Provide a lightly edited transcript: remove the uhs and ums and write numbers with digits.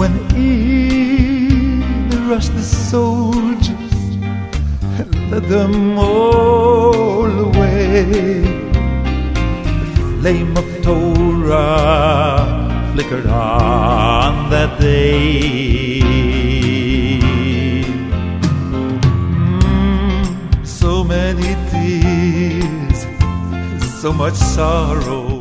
when in rushed the soldiers and led them all away. The flame of Torah flickered on that day. So many tears, so much sorrow,